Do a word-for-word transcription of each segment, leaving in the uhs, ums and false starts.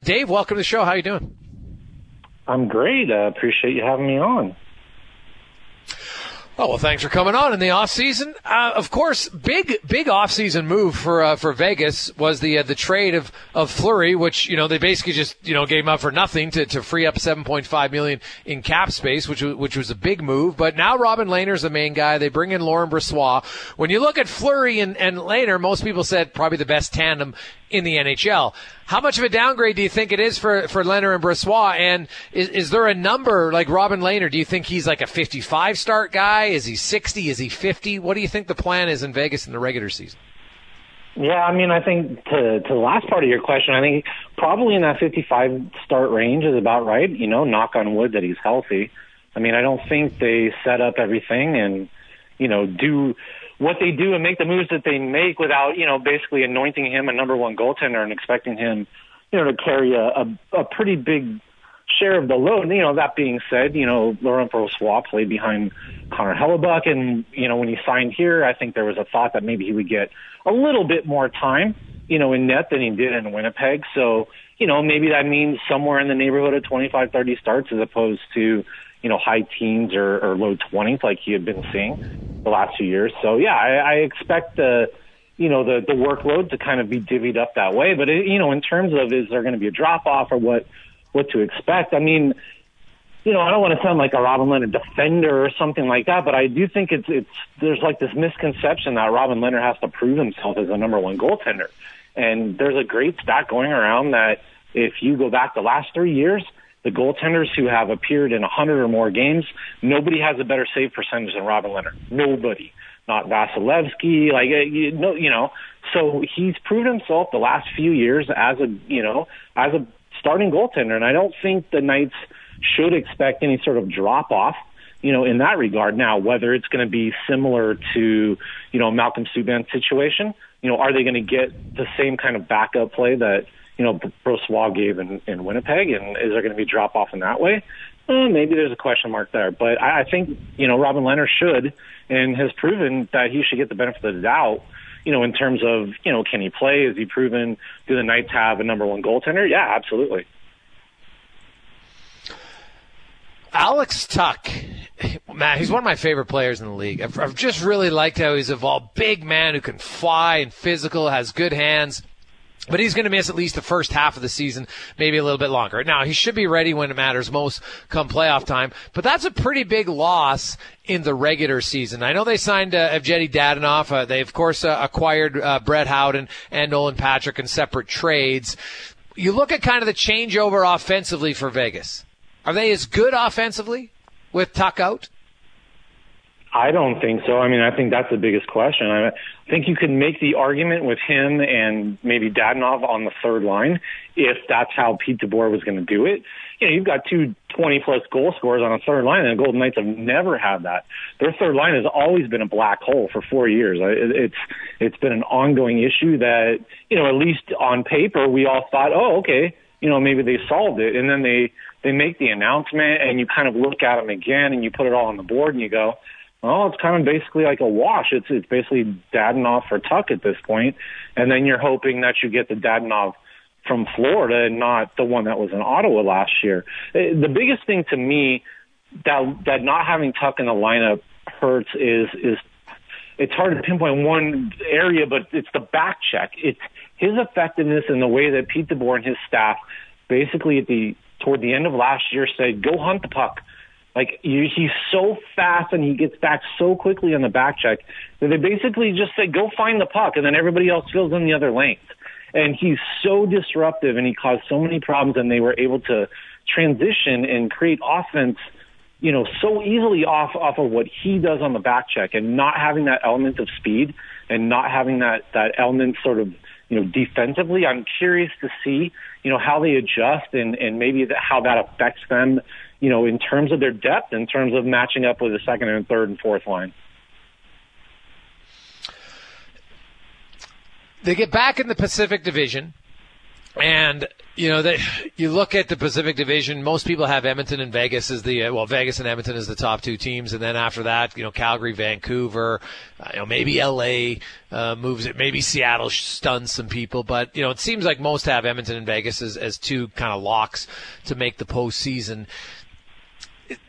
Dave, welcome to the show. How you doing? I'm great. I uh, appreciate you having me on. Oh, well, thanks for coming on in the off season. Uh, of course, big, big off season move for, uh, for Vegas was the, uh, the trade of, of Fleury, which, you know, they basically just, you know, gave him up for nothing to, to free up seven point five million dollars in cap space, which was, which was a big move. But now Robin Lehner's the main guy. They bring in Laurent Brossoit. When you look at Fleury and, and Lehner, most people said probably the best tandem in the N H L. How much of a downgrade do you think it is for, for Lehner and Brossoit? And is, is there a number like Robin Lehner? Do you think he's like a fifty-five start guy? Is he sixty? Is he fifty? What do you think the plan is in Vegas in the regular season? Yeah, I mean, I think to, to the last part of your question, I think probably in that fifty-five start range is about right. You know, knock on wood that he's healthy. I mean, I don't think they set up everything and, you know, do what they do and make the moves that they make without, you know, basically anointing him a number one goaltender and expecting him, you know, to carry a, a, a pretty big share of the load. You know, that being said, you know, Laurent Brossoit played behind Connor Hellebuck, and, you know, when he signed here, I think there was a thought that maybe he would get a little bit more time, you know, in net than he did in Winnipeg. So, you know, maybe that means somewhere in the neighborhood of twenty-five, thirty starts as opposed to, you know, high teens or, or low twenties like he had been seeing the last few years. So, yeah, I, I expect the, you know, the, the workload to kind of be divvied up that way. But, it, you know, in terms of is there going to be a drop-off or what, what to expect, I mean, you know, I don't want to sound like a Robin Lehner defender or something like that, but I do think it's, it's there's like this misconception that Robin Lehner has to prove himself as a number one goaltender. And there's a great stat going around that if you go back the last three years, the goaltenders who have appeared in one hundred or more games, nobody has a better save percentage than Robin Lehner. Nobody. Not Vasilevsky, like, you know, you know. So he's proved himself the last few years as a, you know, as a starting goaltender. And I don't think the Knights should expect any sort of drop-off, you know, in that regard. Now, whether it's going to be similar to, you know, Malcolm Subban's situation, you know, are they going to get the same kind of backup play that, you know, Brossoit gave in, in Winnipeg, and is there going to be a drop-off in that way? Eh, maybe there's a question mark there. But I, I think, you know, Robin Lehner should and has proven that he should get the benefit of the doubt, you know, in terms of, you know, can he play? Is he proven? Do the Knights have a number one goaltender? Yeah, absolutely. Alex Tuch, man, he's one of my favorite players in the league. I've, I've just really liked how he's evolved. Big man who can fly and physical, has good hands. But he's going to miss at least the first half of the season, maybe a little bit longer. Now, he should be ready when it matters most come playoff time. But that's a pretty big loss in the regular season. I know they signed uh, Evgeny Dadonov. Uh, they, of course, uh, acquired uh, Brett Howden and Nolan Patrick in separate trades. You look at kind of the changeover offensively for Vegas. Are they as good offensively with Tuch out? I don't think so. I mean, I think that's the biggest question. I think you can make the argument with him and maybe Dadonov on the third line if that's how Pete DeBoer was going to do it. You know, you've got two twenty-plus goal scorers on a third line, and the Golden Knights have never had that. Their third line has always been a black hole for four years. It's it's been an ongoing issue that, you know, at least on paper, we all thought, oh, okay, you know, maybe they solved it. And then they, they make the announcement, and you kind of look at them again, and you put it all on the board, and you go, well, it's kind of basically like a wash. It's it's basically Dadonov for Tuch at this point, and then you're hoping that you get the Dadonov from Florida and not the one that was in Ottawa last year. The biggest thing to me that that not having Tuch in the lineup hurts is is it's hard to pinpoint one area, but it's the back check. It's his effectiveness in the way that Pete DeBoer and his staff basically at the toward the end of last year said, go hunt the puck. Like, you, he's so fast and he gets back so quickly on the back check that they basically just say, go find the puck, and then everybody else fills in the other length. And he's so disruptive, and he caused so many problems, and they were able to transition and create offense, you know, so easily off, off of what he does on the back check, and not having that element of speed and not having that, that element sort of, you know, defensively. I'm curious to see, you know, how they adjust and, and maybe that, how that affects them, you know, in terms of their depth, in terms of matching up with the second and third and fourth line. They get back in the Pacific Division. And, you know, they, you look at the Pacific Division, most people have Edmonton and Vegas as the, uh, well, Vegas and Edmonton as the top two teams. And then after that, you know, Calgary, Vancouver, uh, you know, maybe L A uh, moves it. Maybe Seattle stuns some people. But, you know, it seems like most have Edmonton and Vegas as, as two kind of locks to make the postseason. It,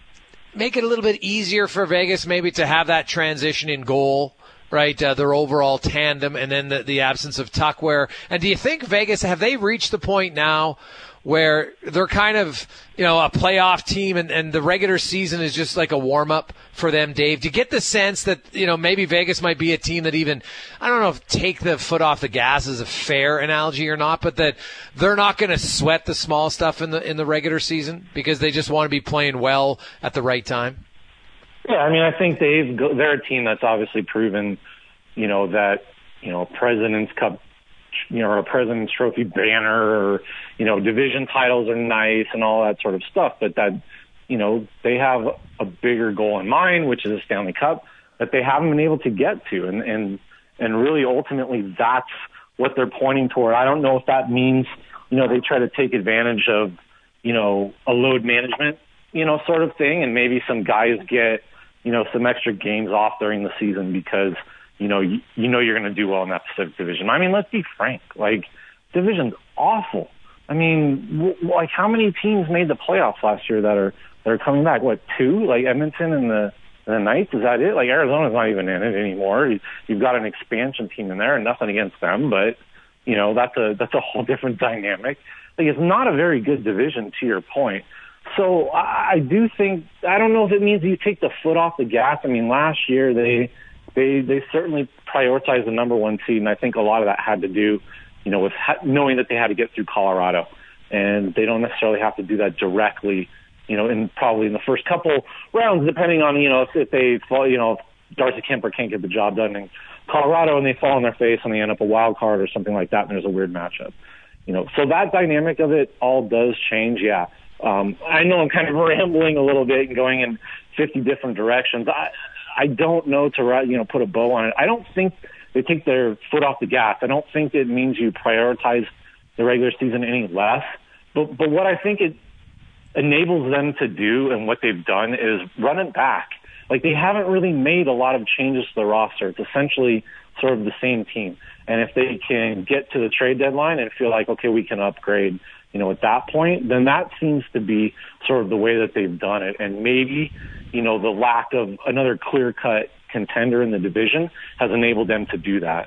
make it a little bit easier for Vegas maybe to have that transition in goal. Right, uh, their overall tandem, and then the, the absence of Tuck. Where, and do you think Vegas, have they reached the point now where they're kind of, you know, a playoff team, and, and the regular season is just like a warm up for them, Dave? Do you get the sense that, you know, maybe Vegas might be a team that even, I don't know if take the foot off the gas is a fair analogy or not, but that they're not going to sweat the small stuff in the in the regular season because they just want to be playing well at the right time? Yeah, I mean, I think they've go, they're a team that's obviously proven, you know, that, you know, President's Cup, you know, or a President's Trophy banner, or, you know, division titles are nice and all that sort of stuff, but that, you know, they have a bigger goal in mind, which is a Stanley Cup, that they haven't been able to get to, and and and really ultimately that's what they're pointing toward. I don't know if that means, you know, they try to take advantage of, you know, a load management, you know, sort of thing, and maybe some guys get, you know, some extra games off during the season because, you know, you, you know you're going to do well in that Pacific Division. I mean, let's be frank. Like, division's awful. I mean, w- like, how many teams made the playoffs last year that are that are coming back? What, two? Like, Edmonton and the, and the Knights? Is that it? Like, Arizona's not even in it anymore. You, you've got an expansion team in there, and nothing against them, but, you know, that's a that's a whole different dynamic. Like, it's not a very good division, to your point. So I do think, I don't know if it means you take the foot off the gas. I mean, last year they they they certainly prioritized the number one seed, and I think a lot of that had to do, you know, with ha- knowing that they had to get through Colorado, and they don't necessarily have to do that directly, you know, in probably in the first couple rounds, depending on, you know, if, if they fall, you know, if Darcy Kemper can't get the job done in Colorado and they fall on their face and they end up a wild card or something like that, and there's a weird matchup, you know. So that dynamic of it all does change, yeah. Um, I know I'm kind of rambling a little bit and going in fifty different directions. I, I don't know to, you know, put a bow on it. I don't think they take their foot off the gas. I don't think it means you prioritize the regular season any less. But, but what I think it enables them to do and what they've done is run it back. Like, they haven't really made a lot of changes to the roster. It's essentially sort of the same team. And if they can get to the trade deadline and feel like, okay, we can upgrade, you know, at that point, then that seems to be sort of the way that they've done it. And maybe, you know, the lack of another clear-cut contender in the division has enabled them to do that.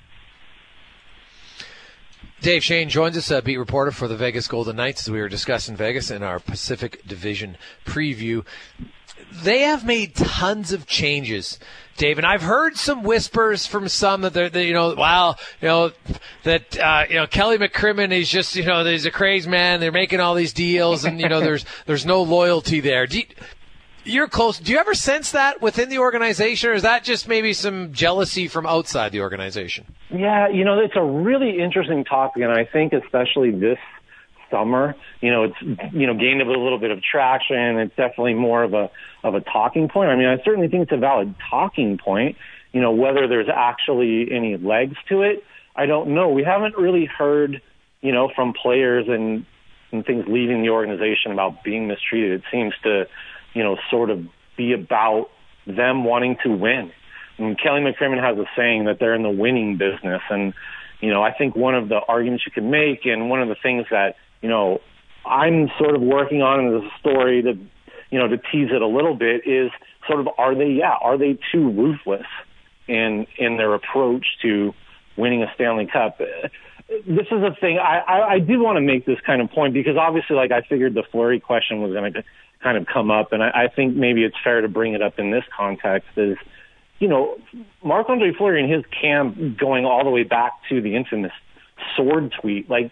Dave Shane joins us, a beat reporter for the Vegas Golden Knights, as we were discussing Vegas in our Pacific Division preview. They have made tons of changes, Dave, and I've heard some whispers from some that they're, they, you know, wow, you know, that, uh, you know, Kelly McCrimmon is just, you know, he's a crazy man. They're making all these deals, and, you know, there's there's no loyalty there. Do you, you're close. Do you ever sense that within the organization, or is that just maybe some jealousy from outside the organization? Yeah, you know, it's a really interesting topic, and I think especially this summer, you know, it's, you know, gained a little bit of traction. It's definitely more of a of a talking point. I mean, I certainly think it's a valid talking point. You know, whether there's actually any legs to it, I don't know. We haven't really heard, you know, from players and, and things leaving the organization about being mistreated. It seems to, you know, sort of be about them wanting to win. I mean, Kelly McCrimmon has a saying that they're in the winning business. And, you know, I think one of the arguments you can make, and one of the things that, you know, I'm sort of working on as a story to, you know, to tease it a little bit, is sort of, are they, yeah, are they too ruthless in, in their approach to winning a Stanley Cup? This is a thing. I, I, I do want to make this kind of point because obviously, like, I figured the Fleury question was going to kind of come up, and I, I think maybe it's fair to bring it up in this context is, you know, Marc-Andre Fleury and his camp going all the way back to the infamous sword tweet, like,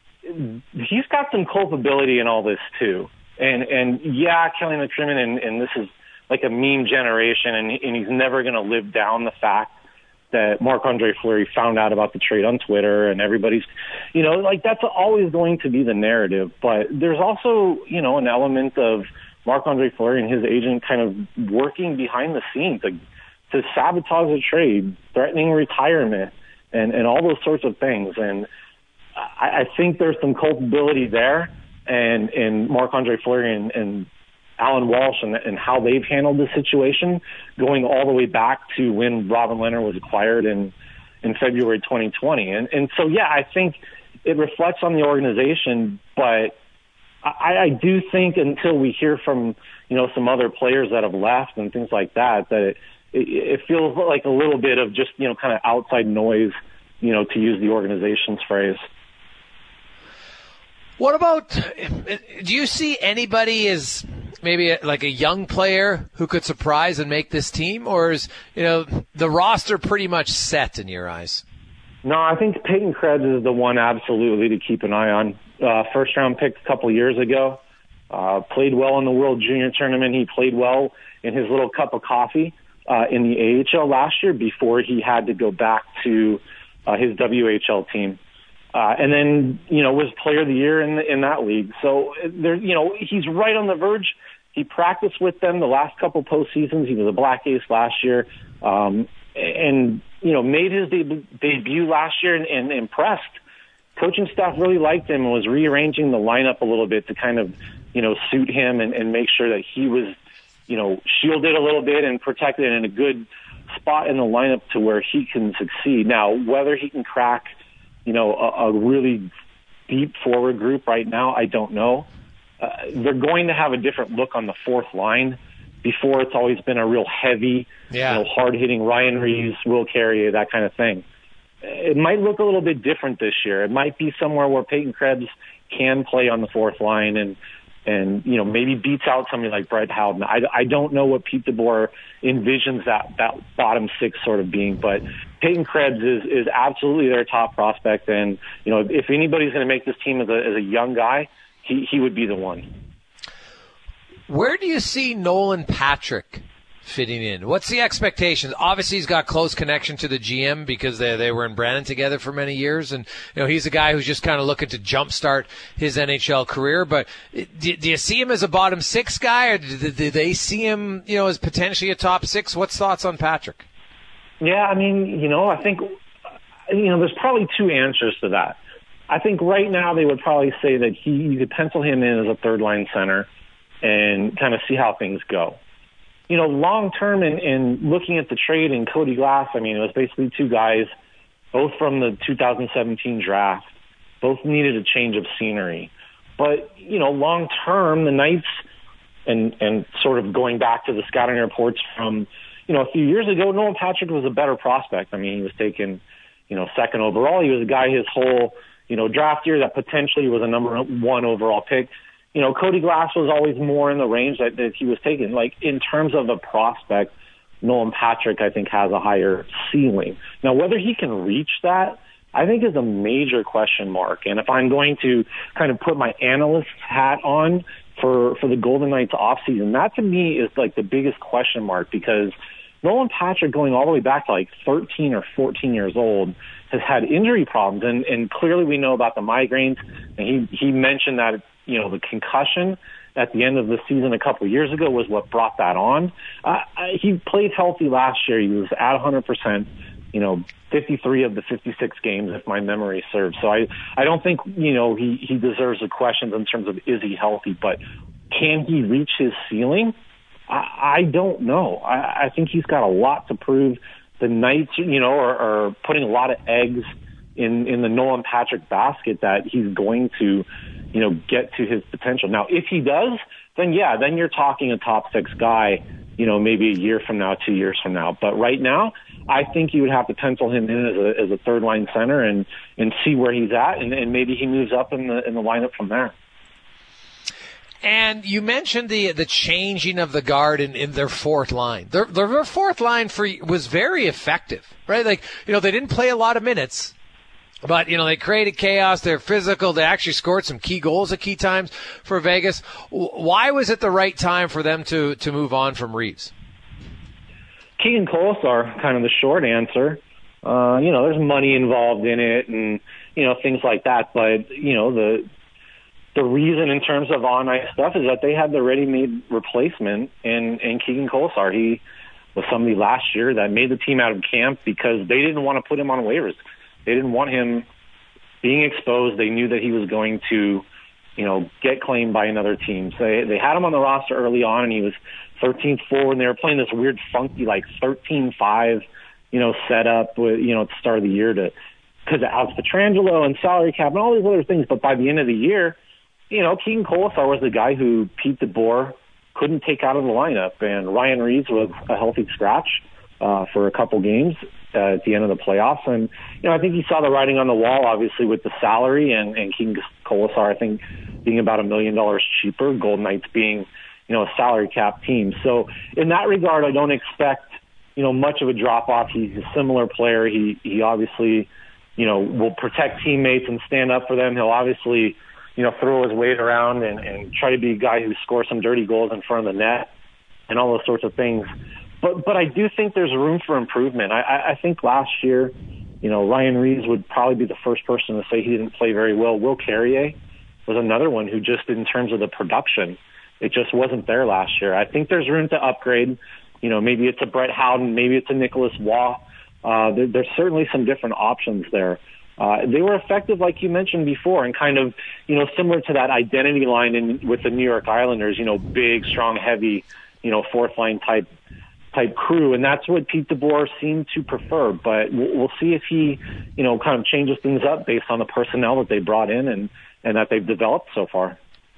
he's got some culpability in all this too. And, and yeah, Kelly McCrimmon, and, and this is like a meme generation, and, and he's never going to live down the fact that Marc-Andre Fleury found out about the trade on Twitter, and everybody's, you know, like, that's always going to be the narrative. But there's also, you know, an element of Marc-Andre Fleury and his agent kind of working behind the scenes to, to sabotage the trade, threatening retirement, and, and all those sorts of things. And I, I think there's some culpability there, and and Marc-Andre Fleury and, and Alan Walsh and, and how they've handled the situation, going all the way back to when Robin Lehner was acquired in in February twenty twenty. And and so yeah, I think it reflects on the organization, but I, I do think until we hear from, you know, some other players that have left and things like that, that it, it, it feels like a little bit of just, you know, kind of outside noise, you know, to use the organization's phrase. What about, do you see anybody as maybe a, like a young player who could surprise and make this team, or is, you know, the roster pretty much set in your eyes? No, I think Peyton Krebs is the one absolutely to keep an eye on. Uh, first round pick a couple years ago, uh, played well in the World Junior Tournament. He played well in his little cup of coffee uh, in the A H L last year before he had to go back to uh, his W H L team. Uh, and then, you know, was player of the year in the, in that league. So there, you know, he's right on the verge. He practiced with them the last couple postseasons. He was a Black Ace last year, um, and you know, made his deb- debut last year and, and impressed. Coaching staff really liked him and was rearranging the lineup a little bit to kind of, you know, suit him and, and make sure that he was, you know, shielded a little bit and protected in a good spot in the lineup to where he can succeed. Now, whether he can crack, you know, a, a really deep forward group right now, I don't know. Uh, they're going to have a different look on the fourth line. Before, it's always been a real heavy, yeah. you know, hard-hitting Ryan Reeves, Will Carrier, that kind of thing. It might look a little bit different this year. It might be somewhere where Peyton Krebs can play on the fourth line and, and you know, maybe beats out somebody like Brett Howden. I, I don't know what Pete DeBoer envisions that, that bottom six sort of being, but Peyton Krebs is, is absolutely their top prospect. And, you know, if, if anybody's going to make this team as a, as a young guy, he, he would be the one. Where do you see Nolan Patrick fitting in? What's the expectations? Obviously, he's got close connection to the G M because they they were in Brandon together for many years, and you know he's a guy who's just kind of looking to jumpstart his N H L career. But do, do you see him as a bottom six guy, or do, do they see him, you know, as potentially a top six? What's thoughts on Patrick? Yeah, I mean, you know, I think you know there's probably two answers to that. I think right now they would probably say that he you could pencil him in as a third line center and kind of see how things go. You know, long term in, in looking at the trade in Cody Glass, I mean, it was basically two guys, both from the two thousand seventeen draft, both needed a change of scenery. But, you know, long term, the Knights, and, and sort of going back to the scouting reports from, you know, a few years ago, Nolan Patrick was a better prospect. I mean, he was taken, you know, second overall. He was a guy his whole, you know, draft year that potentially was a number one overall pick. You know, Cody Glass was always more in the range that, that he was taken. Like, in terms of a prospect, Nolan Patrick, I think, has a higher ceiling. Now, whether he can reach that, I think is a major question mark. And if I'm going to kind of put my analyst hat on for, for the Golden Knights offseason, that to me is like the biggest question mark, because Nolan Patrick, going all the way back to like thirteen or fourteen years old, has had injury problems. And, and clearly we know about the migraines. And he, he mentioned that, you know, the concussion at the end of the season a couple of years ago was what brought that on. Uh, he played healthy last year. He was at one hundred percent, you know, fifty-three of the fifty-six games, if my memory serves. So I, I don't think, you know, he, he deserves the questions in terms of is he healthy, but can he reach his ceiling? I, I don't know. I, I think he's got a lot to prove. The Knights, you know, are, are putting a lot of eggs in, in the Nolan Patrick basket that he's going to, you know, get to his potential. Now, if he does, then yeah, then you're talking a top six guy, you know, maybe a year from now, two years from now. But right now, I think you would have to pencil him in as a, as a third line center and, and see where he's at, and, and maybe he moves up in the in the lineup from there. And you mentioned the the changing of the guard in, in their fourth line. Their, their fourth line for was very effective, right? Like, you know, they didn't play a lot of minutes, but, you know, they created chaos. They're physical. They actually scored some key goals at key times for Vegas. Why was it the right time for them to, to move on from Reeves? Keegan Kolesar, kind of the short answer. Uh, you know, there's money involved in it and, you know, things like that. But, you know, the the reason in terms of on-ice stuff is that they had the ready-made replacement in, in Keegan Kolesar. He was somebody last year that made the team out of camp because they didn't want to put him on waivers. They didn't want him being exposed. They knew that he was going to, you know, get claimed by another team. So they, they had him on the roster early on, and he was thirteenth forward, and they were playing this weird, funky, like thirteen five, you know, setup with, you know, at the start of the year to, because of Alex Pietrangelo and salary cap and all these other things. But by the end of the year, you know, Keegan Kolesar was the guy who Pete DeBoer couldn't take out of the lineup, and Ryan Reeves was a healthy scratch uh, for a couple games uh, at the end of the playoffs. And, you know, I think he saw the writing on the wall, obviously, with the salary, and, and Keegan Kolesar, I think, being about a million dollars cheaper, Golden Knights being, you know, a salary cap team. So in that regard, I don't expect, you know, much of a drop-off. He's a similar player. He, he obviously, you know, will protect teammates and stand up for them. He'll obviously, you know, throw his weight around and, and try to be a guy who scores some dirty goals in front of the net and all those sorts of things. But but I do think there's room for improvement. I, I, I think last year, you know, Ryan Reeves would probably be the first person to say he didn't play very well. Will Carrier was another one who just, in terms of the production, it just wasn't there last year. I think there's room to upgrade. You know, maybe it's a Brett Howden, maybe it's a Nicholas Waugh. Uh, there, there's certainly some different options there. Uh, they were effective, like you mentioned before, and kind of, you know, similar to that identity line in, with the New York Islanders, you know, big, strong, heavy, you know, fourth line type type crew. And that's what Pete DeBoer seemed to prefer. But we'll, we'll see if he, you know, kind of changes things up based on the personnel that they brought in and, and that they've developed so far.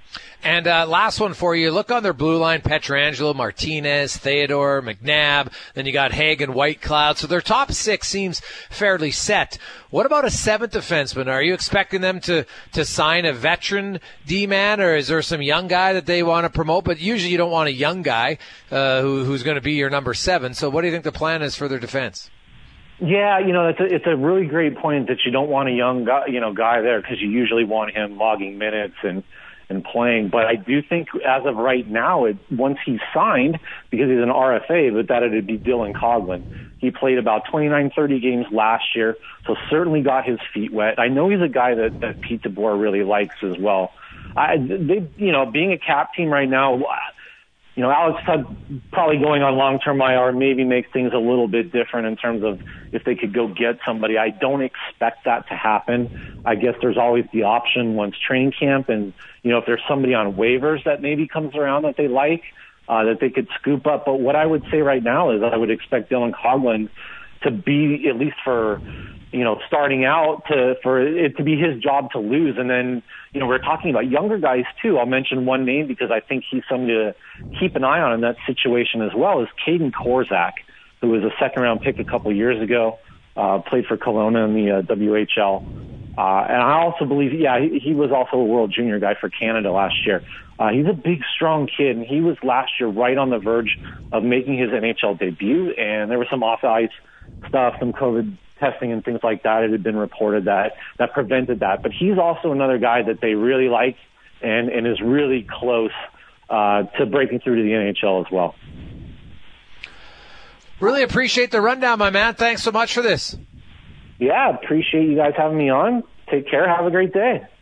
And uh, last one for you. Look on their blue line, Pietrangelo, Martinez, Theodore, McNabb. Then you got Hagen, Whitecloud. So their top six seems fairly set. What about a seventh defenseman? Are you expecting them to, to sign a veteran D-man, or is there some young guy that they want to promote? But usually you don't want a young guy uh, who, who's going to be your number seven. So what do you think the plan is for their defense? Yeah, you know, it's a, it's a really great point that you don't want a young guy, you know, guy there, because you usually want him logging minutes and and playing. But I do think as of right now, it, once he's signed, because he's an R F A, but that it'd be Dylan Coghlan. He played about twenty-nine, thirty games last year, so certainly got his feet wet. I know he's a guy that, that Pete DeBoer really likes as well. I, they, you know, being a cap team right now, you know, Alex Tubb probably going on long-term I R maybe makes things a little bit different in terms of if they could go get somebody. I don't expect that to happen. I guess there's always the option once training camp, and, you know, if there's somebody on waivers that maybe comes around that they like, uh, that they could scoop up. But what I would say right now is I would expect Dylan Coghlan to be, at least for, you know, starting out, to for it to be his job to lose. And then, you know, we're talking about younger guys too. I'll mention one name because I think he's somebody to keep an eye on in that situation as well, is Caden Korzak, who was a second round pick a couple years ago, uh, played for Kelowna in the uh, W H L. Uh, and I also believe, yeah, he, he was also a World Junior guy for Canada last year. Uh, he's a big, strong kid, and he was last year right on the verge of making his N H L debut, and there was some off-ice stuff, some COVID testing and things like that. It had been reported that that prevented that. But he's also another guy that they really like and, and is really close uh, to breaking through to the N H L as well. Really appreciate the rundown, my man. Thanks so much for this. Yeah, appreciate you guys having me on. Take care. Have a great day.